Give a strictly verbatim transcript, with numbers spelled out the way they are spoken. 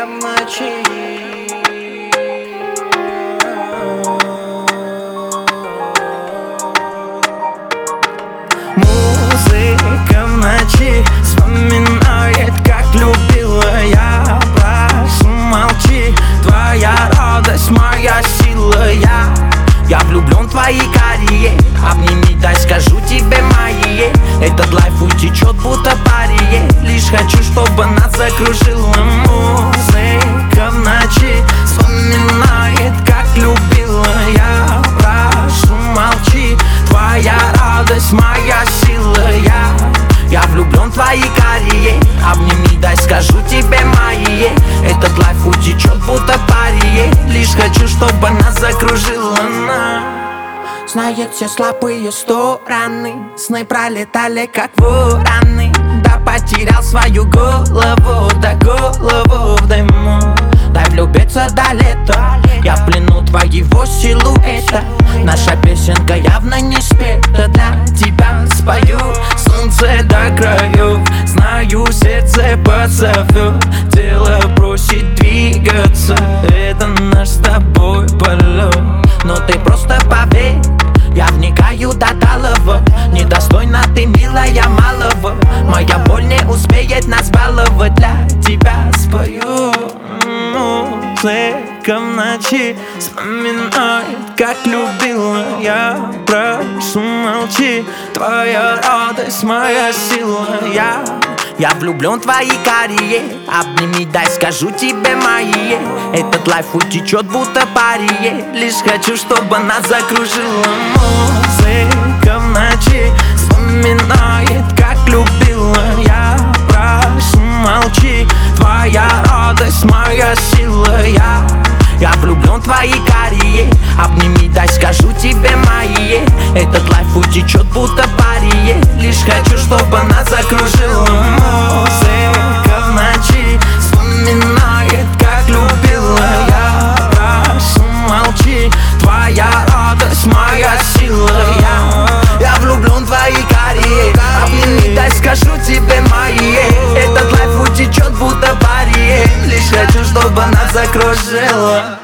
Музыка в ночи. Музыка в ночи вспоминает, как любила я. Прошу, молчи, твоя радость, моя сила. Я, я влюблен в твои карие. Обними, дай скажу тебе мои. Этот лайф утечет, будто парие. Лишь хочу, чтобы нас закружила. Музыка в ночи вспоминает, как любила я. Прошу, молчи, твоя радость, моя сила. Я, я влюблен в твои карие. Обними, дай скажу тебе мои. Этот лайф утечет, будто парие. Лишь хочу, чтобы нас закружила. Знает все слабые стороны. Сны пролетали, как вораны. Да потерял свою голову, да голову в дыму. Дай влюбиться до лета. Я в плену твоего силуэта. Наша песенка явно не спета. Для тебя спою солнце до краев. Знаю, сердце позовет. Тело просит двигаться. Это наш с тобой полет. Но ты просто поверь, я вникаю до талого. Недостойна ты, милая, малого. Моя боль не успеет нас баловать. Для тебя спою. Музыка в ночи вспоминает, как любила я. Прошу, молчи, твоя радость, моя сила. Я, я влюблен в твои карие. Обними, дай скажу тебе мои. Этот лайф утечет, будто парие. Лишь хочу, чтобы нас закружила. Музыка в ночи вспоминает, как любила я. Прошу, молчи, твоя радость, моя сила. Я, я влюблен в твои карие. Обними, дай скажу тебе мои. Этот лайф утечет, будто парие. Лишь хочу, чтобы нас закружила. Музыка в ночи вспоминает, как любила я. Прошу, молчи, твоя радость, моя сила. Я, я влюблен в твои карие. Обними, дай скажу тебе мои. Этот лайф утечет, будто парие. Лишь хочу, чтобы нас закружила.